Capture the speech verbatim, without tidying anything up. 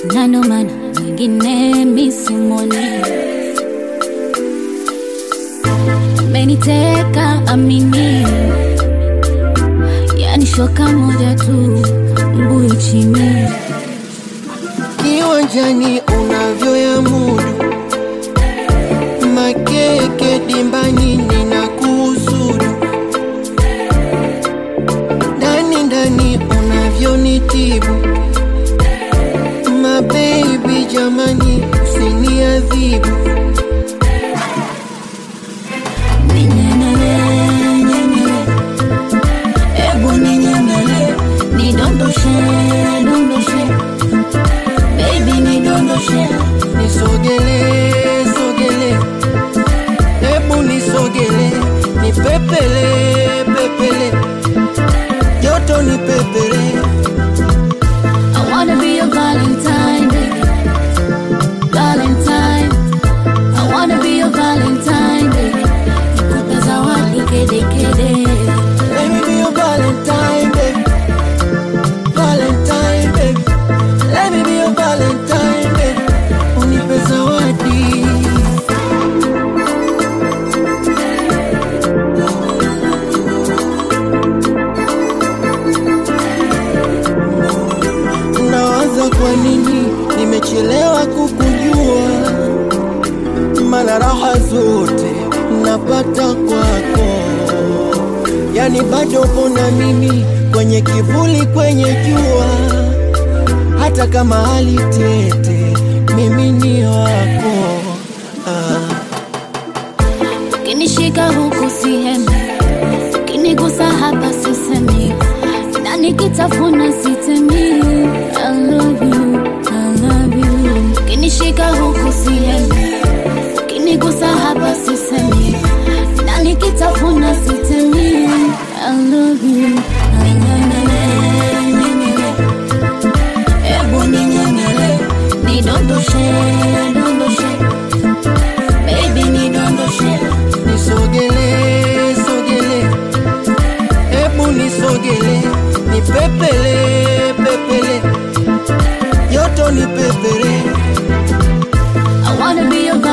na ndo maana mwingine misimoni. Meniteka amini, yani shoka moja tu mbuyu chini. Kiwanjani unavyo ya mudu, makeke dimbani nina kusudu. Ndani ndani unavyo nitibu, my baby jamani usiniadhibu. Ninyenele, nyenele, ebu ninyenele, nidondoshe, dondoshe, baby nidondoshe. Nisogele, sogele, ebu nisogele, nipepele, pepele, joto nipepele. I wanna be your Valentine, baby. Valentine. I wanna be your Valentine, baby. Nikupe zawadi kede kede. Let me be your Valentine, baby. Valentine, baby. Let me be your Valentine, baby. Unipe zawadi. Nawaza kwa nini nimechelewa kukujua, maana raha zote napata kwako. Yani bado upo na mimi kwenye kivuli, kwenye jua, hata kama hali tete, mimi ni wako. ah. Ukinishika huku sihemi, ukinigusa hapa sisemi, na nikitafuna sitemi. I love you, I love you. Ukinishika huku sihemi, ukinigusa hapa sisemi, na nikitafuna sitemi. I love you, I love you. Ebu ninyenele, nidondoshe, dondoshe, baby nidondoshe. Nisogele, sogele, ebu nisogele, nipepele, pepele, joto nipepele. I wanna be your